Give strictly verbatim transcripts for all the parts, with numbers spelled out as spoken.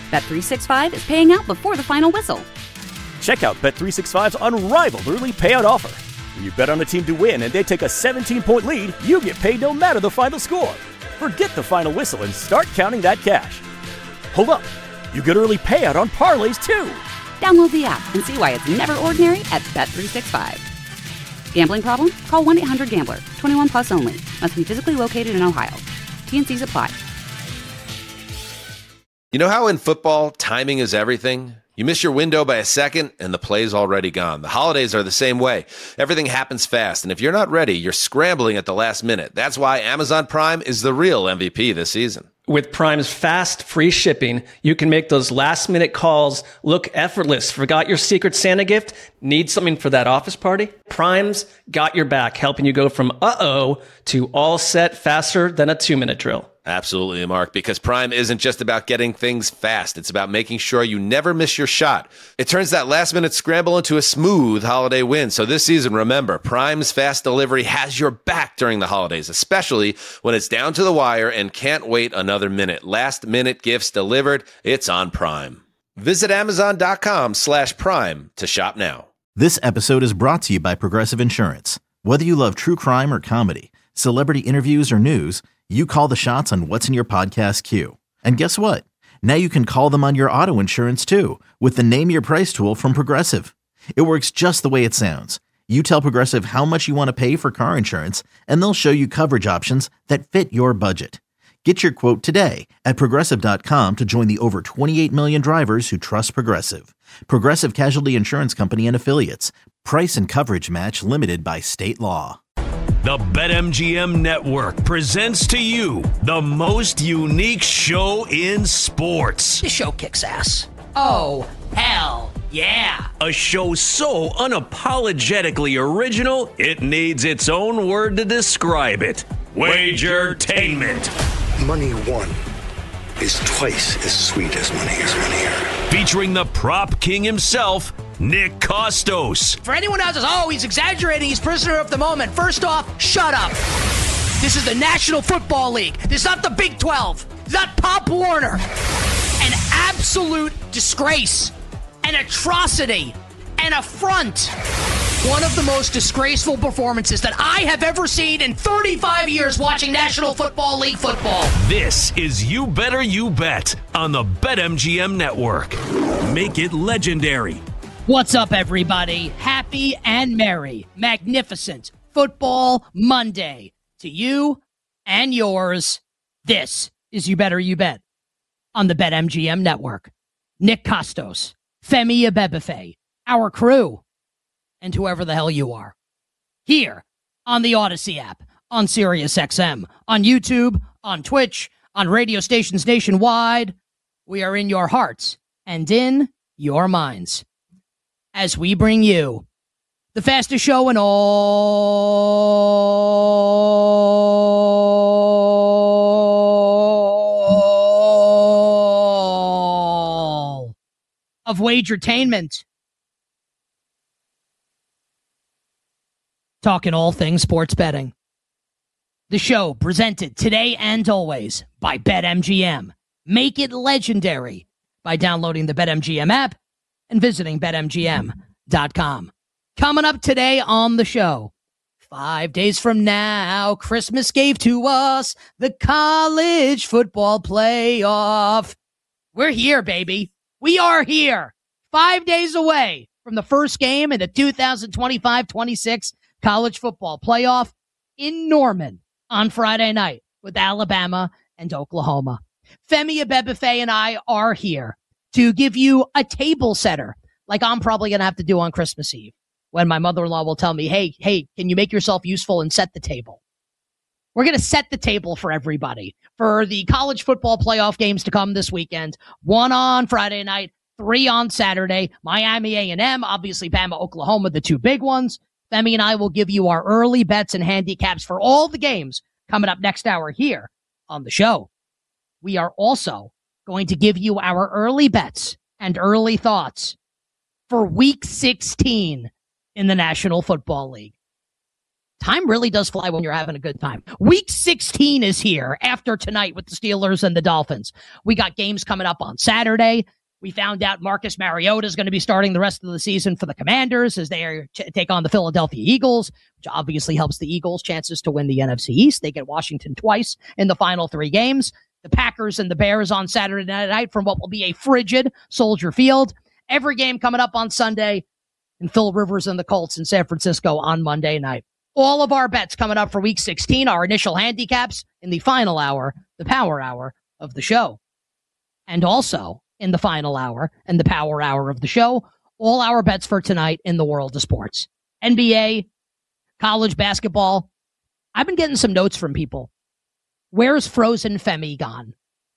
Bet three sixty-five is paying out before the final whistle. Check out Bet three sixty-five's unrivaled early payout offer. When you bet on a team to win and they take a seventeen-point lead, you get paid no matter the final score. Forget the final whistle and start counting that cash. Hold up. You get early payout on parlays, too. Download the app and see why it's never ordinary at Bet three sixty-five. Gambling problem? Call one eight hundred gambler. twenty-one plus only. Must be physically located in Ohio. T N Cs apply. You know how in football, timing is everything? You miss your window by a second, and the play's already gone. The holidays are the same way. Everything happens fast, and if you're not ready, you're scrambling at the last minute. That's why Amazon Prime is the real M V P this season. With Prime's fast, free shipping, you can make those last-minute calls look effortless. Forgot your Secret Santa gift? Need something for that office party? Prime's got your back, helping you go from uh-oh to all set faster than a two-minute drill. Absolutely, Mark, because Prime isn't just about getting things fast. It's about making sure you never miss your shot. It turns that last-minute scramble into a smooth holiday win. So this season, remember, Prime's fast delivery has your back during the holidays, especially when it's down to the wire and can't wait another minute. Last-minute gifts delivered, it's on Prime. Visit Amazon.com slash Prime to shop now. This episode is brought to you by Progressive Insurance. Whether you love true crime or comedy, celebrity interviews or news, you call the shots on what's in your podcast queue. And guess what? Now you can call them on your auto insurance too with the Name Your Price tool from Progressive. It works just the way it sounds. You tell Progressive how much you want to pay for car insurance, and they'll show you coverage options that fit your budget. Get your quote today at Progressive dot com to join the over twenty-eight million drivers who trust Progressive. Progressive Casualty Insurance Company and Affiliates. Price and coverage match limited by state law. The BetMGM Network presents to you the most unique show in sports. This show kicks ass. Oh, hell yeah. A show so unapologetically original, it needs its own word to describe it. Wagertainment. Money won is twice as sweet as money is money earned. Featuring the prop king himself, Nick Kostos. For anyone else says, oh, he's exaggerating, he's prisoner of the moment. First off, shut up. This is the National Football League. This is not the Big twelve. It's not Pop Warner. An absolute disgrace, an atrocity, an affront. One of the most disgraceful performances that I have ever seen in thirty-five years watching National Football League football. This is You Better You Bet on the BetMGM Network. Make it legendary. What's up, everybody? Happy and merry, magnificent Football Monday to you and yours. This is You Better You Bet on the BetMGM Network. Nick Kostos, Femi Abebefe, our crew, and whoever the hell you are. Here on the Odyssey app, on SiriusXM, on YouTube, on Twitch, on radio stations nationwide. We are in your hearts and in your minds as we bring you the fastest show in all of wagertainment. Talking all things sports betting. The show presented today and always by BetMGM. Make it legendary by downloading the BetMGM app and visiting Bet M G M dot com. Coming up today on the show, five days from now, Christmas gave to us the college football playoff. We're here, baby. We are here. Five days away from the first game in the two thousand twenty-five twenty-six college football playoff in Norman on Friday night with Alabama and Oklahoma. Femi Abebefe and I are here to give you a table setter like I'm probably going to have to do on Christmas Eve when my mother-in-law will tell me, hey, hey, can you make yourself useful and set the table? We're going to set the table for everybody for the college football playoff games to come this weekend. One on Friday night, three on Saturday. Miami A and M, obviously Bama, Oklahoma, the two big ones. Femi and I will give you our early bets and handicaps for all the games coming up next hour here on the show. We are also going to give you our early bets and early thoughts for week sixteen in the National Football League. Time really does fly when you're having a good time. Week sixteen is here after tonight with the Steelers and the Dolphins. We got games coming up on Saturday. We found out Marcus Mariota is going to be starting the rest of the season for the Commanders as they t- take on the Philadelphia Eagles, which obviously helps the Eagles' chances to win the N F C East. They get Washington twice in the final three games. The Packers and the Bears on Saturday night from what will be a frigid Soldier Field. Every game coming up on Sunday, and Phil Rivers and the Colts in San Francisco on Monday night. All of our bets coming up for week sixteen, our initial handicaps in the final hour, the power hour of the show. And also in the final hour and the power hour of the show, all our bets for tonight in the world of sports. N B A, college basketball. I've been getting some notes from people. Where's Frozen Femi gone?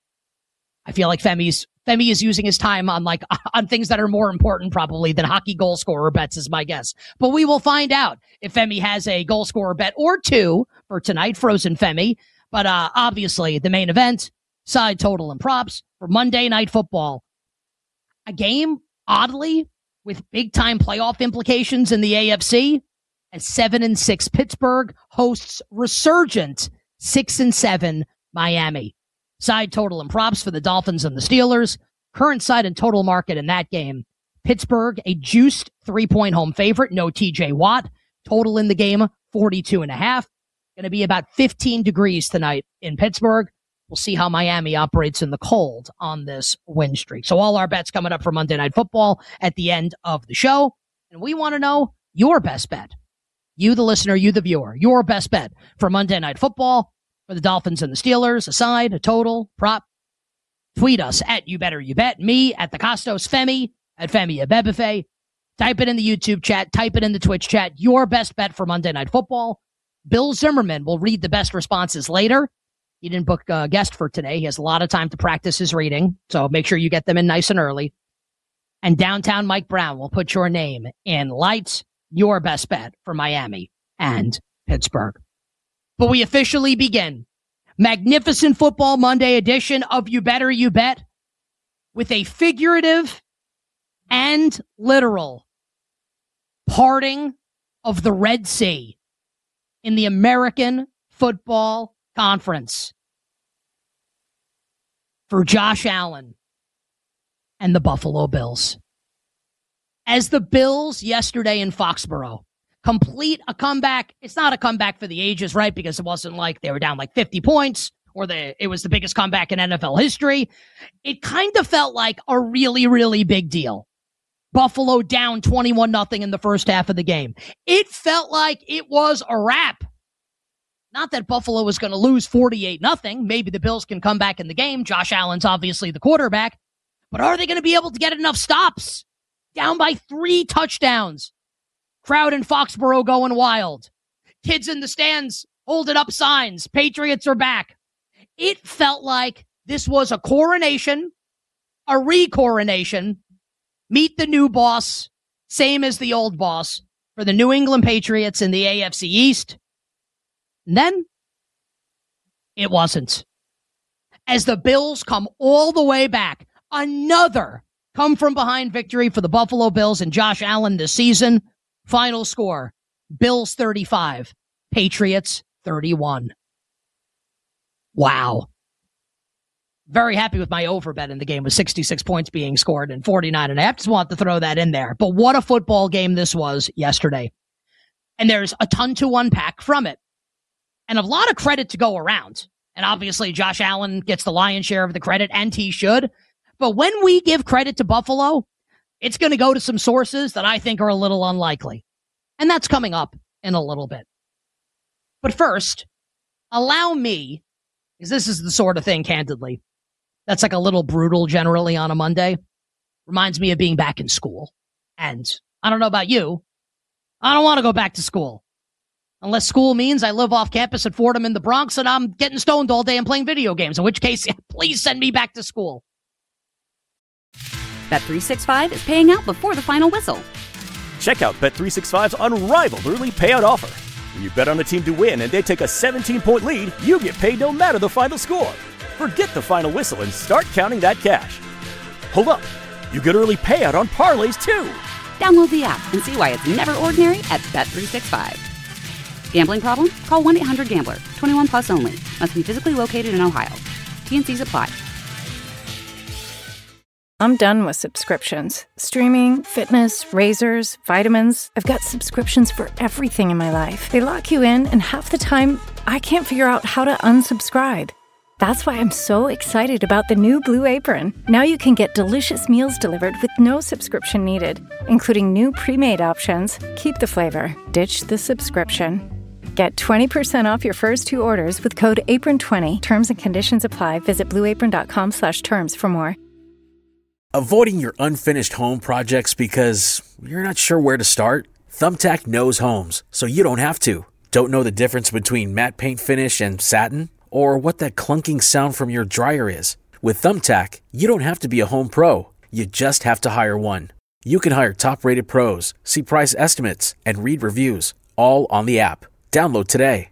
I feel like Femi's Femi is using his time on like on things that are more important probably than hockey goal scorer bets is my guess. But we will find out if Femi has a goal scorer bet or two for tonight, Frozen Femi. But uh, obviously the main event, side total and props for Monday Night Football. A game, oddly, with big time playoff implications in the A F C. As seven and six Pittsburgh hosts resurgent six and seven Miami. Side total and props for the Dolphins and the Steelers. Current side and total market in that game. Pittsburgh, a juiced three-point home favorite. No T J Watt. Total in the game, forty-two and a half. Going to be about fifteen degrees tonight in Pittsburgh. We'll see how Miami operates in the cold on this win streak. So all our bets coming up for Monday Night Football at the end of the show. And we want to know your best bet. You, the listener, you, the viewer, your best bet for Monday Night Football. For the Dolphins and the Steelers, a side, a total, prop. Tweet us at You Better You Bet. Me at the Costos Femi, at Femi Abebefe. Type it in the YouTube chat. Type it in the Twitch chat. Your best bet for Monday Night Football. Bill Zimmerman will read the best responses later. He didn't book a guest for today. He has a lot of time to practice his reading, so make sure you get them in nice and early. And Downtown Mike Brown will put your name in lights. Your best bet for Miami and Pittsburgh. But we officially begin Magnificent Football Monday edition of You Better You Bet with a figurative and literal parting of the Red Sea in the American Football Conference for Josh Allen and the Buffalo Bills. As the Bills yesterday in Foxborough complete a comeback. It's not a comeback for the ages, right? Because it wasn't like they were down like fifty points or the, it was the biggest comeback in N F L history. It kind of felt like a really, really big deal. Buffalo down twenty-one nothing in the first half of the game. It felt like it was a wrap. Not that Buffalo was going to lose forty-eight nothing. Maybe the Bills can come back in the game. Josh Allen's obviously the quarterback. But are they going to be able to get enough stops? Down by three touchdowns. Crowd in Foxborough going wild. Kids in the stands holding up signs. Patriots are back. It felt like this was a coronation, a re-coronation. Meet the new boss, same as the old boss for the New England Patriots in the A F C East. And then it wasn't. As the Bills come all the way back, another come from behind victory for the Buffalo Bills and Josh Allen this season. Final score, Bills thirty-five, Patriots thirty-one. Wow. Very happy with my over bet in the game with sixty-six points being scored and forty-nine and a half. Just want to throw that in there. But what a football game this was yesterday. And there's a ton to unpack from it. And a lot of credit to go around. And obviously Josh Allen gets the lion's share of the credit, and he should. But when we give credit to Buffalo, it's going to go to some sources that I think are a little unlikely. And that's coming up in a little bit. But first, allow me, because this is the sort of thing, candidly, that's like a little brutal generally on a Monday. Reminds me of being back in school. And I don't know about you. I don't want to go back to school. Unless school means I live off campus at Fordham in the Bronx and I'm getting stoned all day and playing video games. In which case, please send me back to school. Bet three sixty-five is paying out before the final whistle. Check out Bet three sixty-five's unrivaled early payout offer. When you bet on a team to win and they take a seventeen-point lead, you get paid no matter the final score. Forget the final whistle and start counting that cash. Hold up. You get early payout on parlays, too. Download the app and see why it's never ordinary at Bet three sixty-five. Gambling problem? Call one eight hundred gambler. twenty-one plus only. Must be physically located in Ohio. T N Cs apply. I'm done with subscriptions. Streaming, fitness, razors, vitamins. I've got subscriptions for everything in my life. They lock you in, and half the time, I can't figure out how to unsubscribe. That's why I'm so excited about the new Blue Apron. Now you can get delicious meals delivered with no subscription needed, including new pre-made options. Keep the flavor, ditch the subscription. Get twenty percent off your first two orders with code apron twenty. Terms and conditions apply. Visit blueapron.com slash terms for more. Avoiding your unfinished home projects because you're not sure where to start? Thumbtack knows homes, so you don't have to. Don't know the difference between matte paint finish and satin? Or what that clunking sound from your dryer is? With Thumbtack, you don't have to be a home pro. You just have to hire one. You can hire top-rated pros, see price estimates, and read reviews, all on the app. Download today.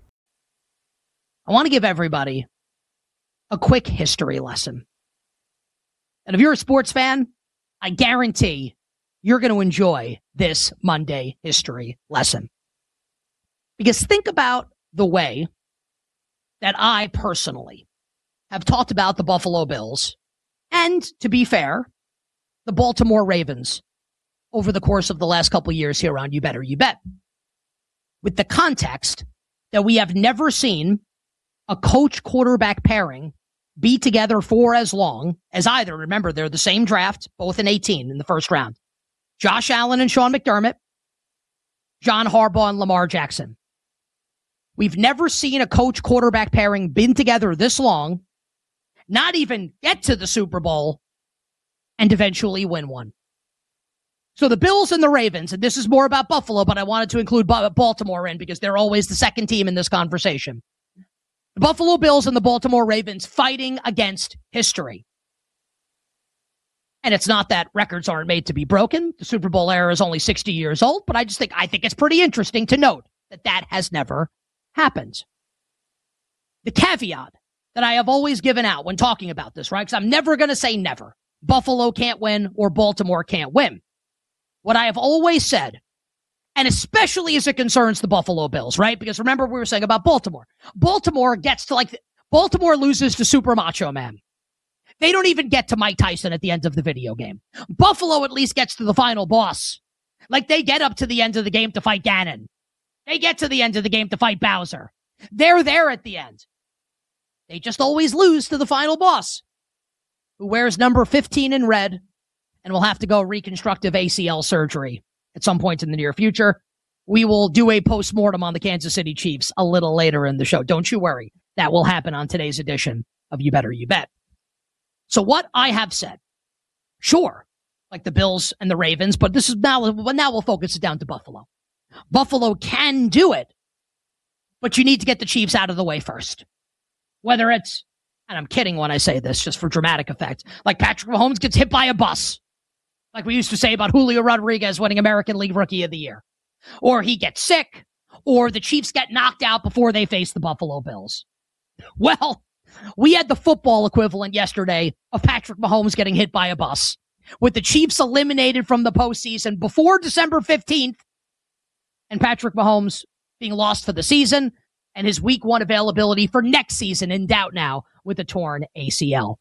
I want to give everybody a quick history lesson. And if you're a sports fan, I guarantee you're going to enjoy this Monday history lesson. Because think about the way that I personally have talked about the Buffalo Bills and, to be fair, the Baltimore Ravens over the course of the last couple years here on You Better You Bet. With the context that we have never seen a coach-quarterback pairing be together for as long as either. Remember, they're the same draft, both in eighteen in the first round. Josh Allen and Sean McDermott, John Harbaugh and Lamar Jackson. We've never seen a coach-quarterback pairing been together this long, not even get to the Super Bowl, and eventually win one. So the Bills and the Ravens, and this is more about Buffalo, but I wanted to include Baltimore in because they're always the second team in this conversation. The Buffalo Bills and the Baltimore Ravens fighting against history. And it's not that records aren't made to be broken. The Super Bowl era is only sixty years old, but I just think I think it's pretty interesting to note that that has never happened. The caveat that I have always given out when talking about this, right? Because I'm never going to say never. Buffalo can't win or Baltimore can't win. What I have always said, and especially as it concerns the Buffalo Bills, right? Because remember we were saying about Baltimore. Baltimore gets to like, Baltimore loses to Super Macho Man. They don't even get to Mike Tyson at the end of the video game. Buffalo at least gets to the final boss. Like they get up to the end of the game to fight Ganon. They get to the end of the game to fight Bowser. They're there at the end. They just always lose to the final boss, who wears number fifteen in red and will have to go reconstructive A C L surgery at some point in the near future. We will do a postmortem on the Kansas City Chiefs a little later in the show. Don't you worry. That will happen on today's edition of You Better You Bet. So what I have said, sure, like the Bills and the Ravens, but this is now, now we'll focus it down to Buffalo. Buffalo can do it, but you need to get the Chiefs out of the way first. Whether it's, and I'm kidding when I say this, just for dramatic effect, like Patrick Mahomes gets hit by a bus, like we used to say about Julio Rodriguez winning American League Rookie of the Year, or he gets sick, or the Chiefs get knocked out before they face the Buffalo Bills. Well, we had the football equivalent yesterday of Patrick Mahomes getting hit by a bus, with the Chiefs eliminated from the postseason before December fifteenth, and Patrick Mahomes being lost for the season, and his week one availability for next season in doubt now with a torn A C L.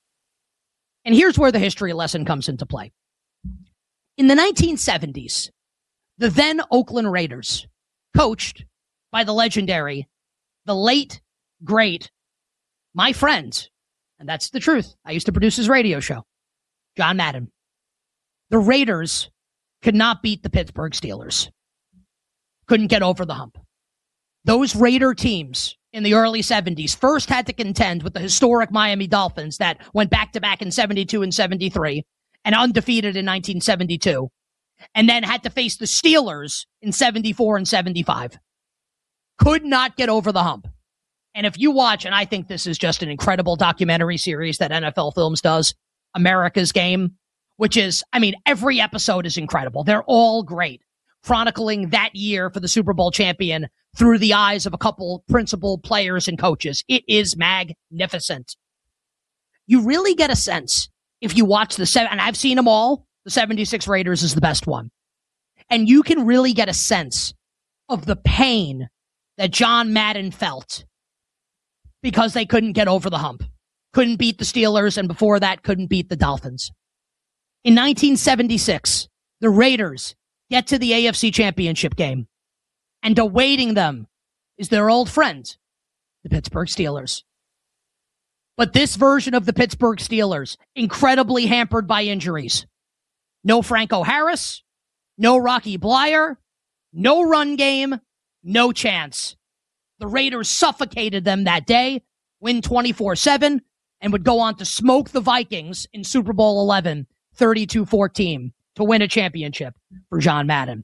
And here's where the history lesson comes into play. In the nineteen seventies, the then Oakland Raiders, coached by the legendary, the late, great, my friend, and that's the truth, I used to produce his radio show, John Madden. The Raiders could not beat the Pittsburgh Steelers. Couldn't get over the hump. Those Raider teams in the early seventies first had to contend with the historic Miami Dolphins that went back-to-back in seventy-two and seventy-three and undefeated in nineteen seventy-two, and then had to face the Steelers in seventy-four and seventy-five. Could not get over the hump. And if you watch, and I think this is just an incredible documentary series that N F L Films does, America's Game, which is, I mean, every episode is incredible. They're all great, chronicling that year for the Super Bowl champion through the eyes of a couple principal players and coaches. It is magnificent. You really get a sense if you watch the seven, and I've seen them all, the seventy-six Raiders is the best one. And you can really get a sense of the pain that John Madden felt because they couldn't get over the hump. Couldn't beat the Steelers, and before that, couldn't beat the Dolphins. In nineteen seventy-six, the Raiders get to the A F C Championship game, and awaiting them is their old friend, the Pittsburgh Steelers. But this version of the Pittsburgh Steelers, incredibly hampered by injuries. No Franco Harris, no Rocky Bleier, no run game, no chance. The Raiders suffocated them that day, win twenty-four seven, and would go on to smoke the Vikings in Super Bowl eleven, thirty-two fourteen, to win a championship for John Madden.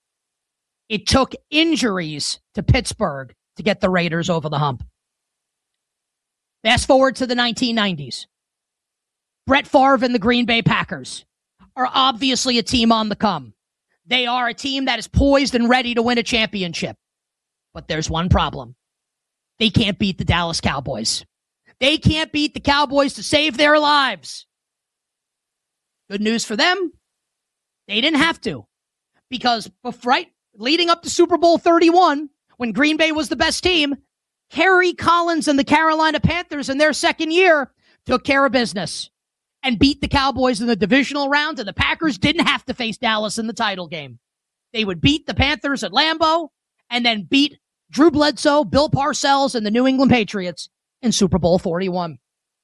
It took injuries to Pittsburgh to get the Raiders over the hump. Fast forward to the nineteen nineties. Brett Favre and the Green Bay Packers are obviously a team on the come. They are a team that is poised and ready to win a championship. But there's one problem. They can't beat the Dallas Cowboys. They can't beat the Cowboys to save their lives. Good news for them. They didn't have to. Because right leading up to Super Bowl thirty-one, when Green Bay was the best team, Kerry Collins and the Carolina Panthers in their second year took care of business and beat the Cowboys in the divisional round, and the Packers didn't have to face Dallas in the title game. They would beat the Panthers at Lambeau and then beat Drew Bledsoe, Bill Parcells, and the New England Patriots in Super Bowl forty-one.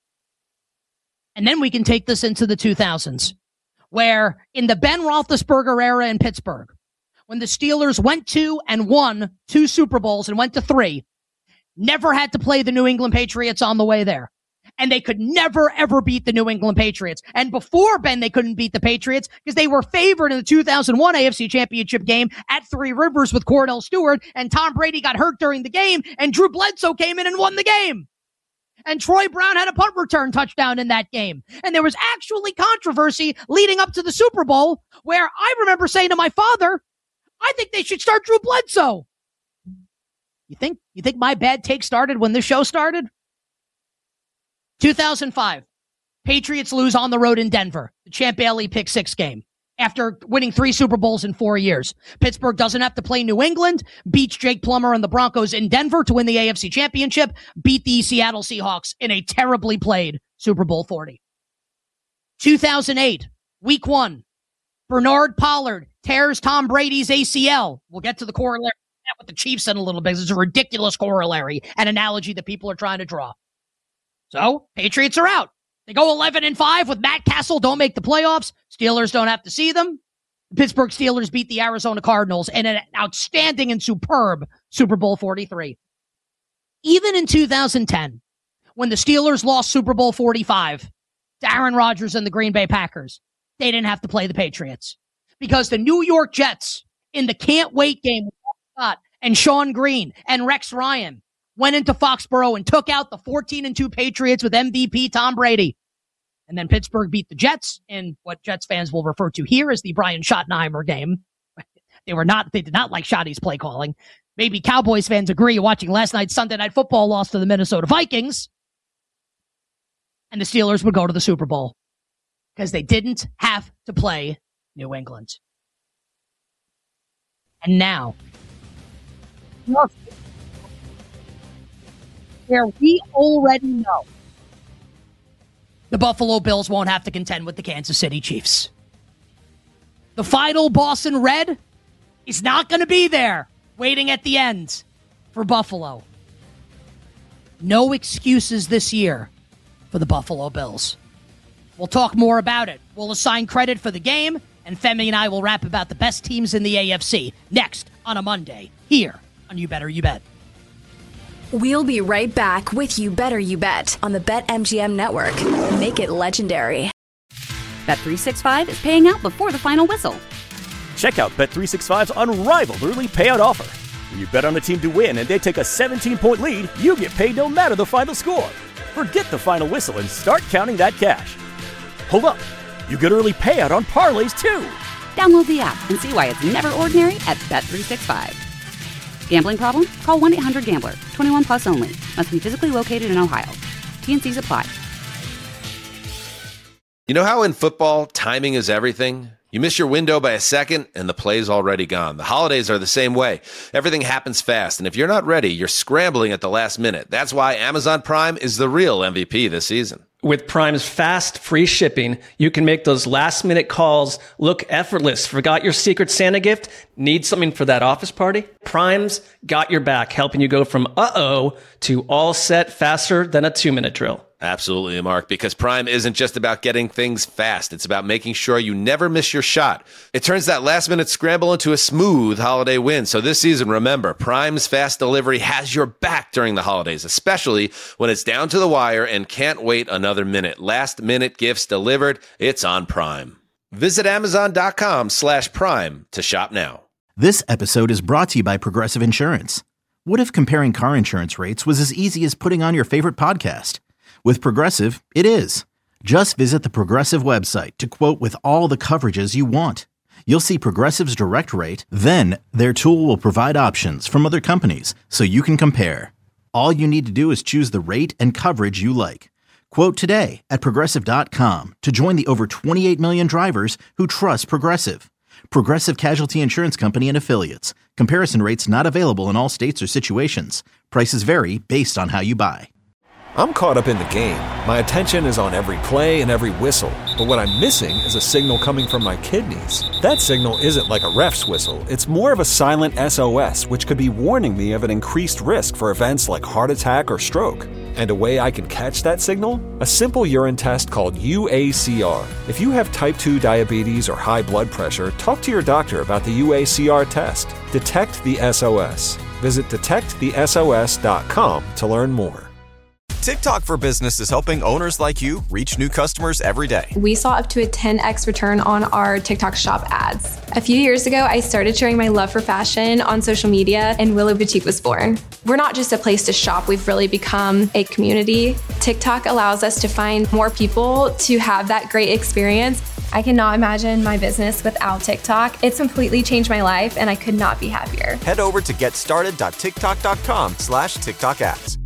And then we can take this into the two thousands, where in the Ben Roethlisberger era in Pittsburgh, when the Steelers went to and won two Super Bowls and went to three, never had to play the New England Patriots on the way there. And they could never, ever beat the New England Patriots. And before Ben, they couldn't beat the Patriots because they were favored in the two thousand one A F C Championship game at Three Rivers with Cordell Stewart, and Tom Brady got hurt during the game, and Drew Bledsoe came in and won the game. And Troy Brown had a punt return touchdown in that game. And there was actually controversy leading up to the Super Bowl where I remember saying to my father, I think they should start Drew Bledsoe. You think, you think my bad take started when this show started? two thousand five, Patriots lose on the road in Denver, the Champ Bailey pick six game. After winning three Super Bowls in four years. Pittsburgh doesn't have to play New England, beats Jake Plummer and the Broncos in Denver to win the A F C Championship, beat the Seattle Seahawks in a terribly played Super Bowl forty. two thousand eight, week one, Bernard Pollard tears Tom Brady's A C L. We'll get to the corollary with the Chiefs in a little bit. It's a ridiculous corollary and analogy that people are trying to draw. So, Patriots are out. They go eleven and five with Matt Castle, don't make the playoffs. Steelers don't have to see them. The Pittsburgh Steelers beat the Arizona Cardinals in an outstanding and superb Super Bowl forty-three. Even in two thousand ten, when the Steelers lost Super Bowl forty-five to Aaron Rodgers and the Green Bay Packers, they didn't have to play the Patriots. Because the New York Jets, in the can't-wait game with Mark Scott and Sean Green and Rex Ryan, went into Foxborough and took out the fourteen and two Patriots with M V P Tom Brady. And then Pittsburgh beat the Jets in what Jets fans will refer to here as the Brian Schottenheimer game. They were not, they did not like Schotty's play calling. Maybe Cowboys fans agree watching last night's Sunday Night Football loss to the Minnesota Vikings. And the Steelers would go to the Super Bowl because they didn't have to play New England. And now, where we already know the Buffalo Bills won't have to contend with the Kansas City Chiefs. The final Boston Red is not going to be there waiting at the end for Buffalo. No excuses this year for the Buffalo Bills. We'll talk more about it. We'll assign credit for the game, and Femi and I will rap about the best teams in the A F C next on a Monday here on You Better You Bet. We'll be right back with You Better You Bet on the BetMGM Network. Make it legendary. Bet three sixty-five is paying out before the final whistle. Check out Bet three sixty-five's unrivaled early payout offer. When you bet on a team to win and they take a seventeen-point lead, you get paid no matter the final score. Forget the final whistle and start counting that cash. Hold up. You get early payout on parlays, too. Download the app and see why it's never ordinary at Bet three sixty-five. Gambling problem? Call one eight hundred gambler. twenty-one plus only. Must be physically located in Ohio. T and C's apply. You know how in football, timing is everything? You miss your window by a second, and the play's already gone. The holidays are the same way. Everything happens fast, and if you're not ready, you're scrambling at the last minute. That's why Amazon Prime is the real M V P this season. With Prime's fast, free shipping, you can make those last-minute calls look effortless. Forgot your Secret Santa gift? Need something for that office party? Prime's got your back, helping you go from uh-oh to all set faster than a two-minute drill. Absolutely, Mark, because Prime isn't just about getting things fast. It's about making sure you never miss your shot. It turns that last-minute scramble into a smooth holiday win. So this season, remember, Prime's fast delivery has your back during the holidays, especially when it's down to the wire and can't wait another minute. Last-minute gifts delivered. It's on Prime. Visit Amazon.com slash Prime to shop now. This episode is brought to you by Progressive Insurance. What if comparing car insurance rates was as easy as putting on your favorite podcast? With Progressive, it is. Just visit the Progressive website to quote with all the coverages you want. You'll see Progressive's direct rate, then their tool will provide options from other companies so you can compare. All you need to do is choose the rate and coverage you like. Quote today at Progressive dot com to join the over twenty-eight million drivers who trust Progressive. Progressive Casualty Insurance Company and Affiliates. Comparison rates not available in all states or situations. Prices vary based on how you buy. I'm caught up in the game. My attention is on every play and every whistle. But what I'm missing is a signal coming from my kidneys. That signal isn't like a ref's whistle. It's more of a silent S O S, which could be warning me of an increased risk for events like heart attack or stroke. And a way I can catch that signal? A simple urine test called U A C R. If you have type two diabetes or high blood pressure, talk to your doctor about the U A C R test. Detect the S O S. Visit detect the S O S dot com to learn more. TikTok for Business is helping owners like you reach new customers every day. We saw up to a ten x return on our TikTok shop ads. A few years ago, I started sharing my love for fashion on social media, and Willow Boutique was born. We're not just a place to shop, we've really become a community. TikTok allows us to find more people to have that great experience. I cannot imagine my business without TikTok. It's completely changed my life, and I could not be happier. Head over to getstarted dot tiktok dot com slash TikTok ads.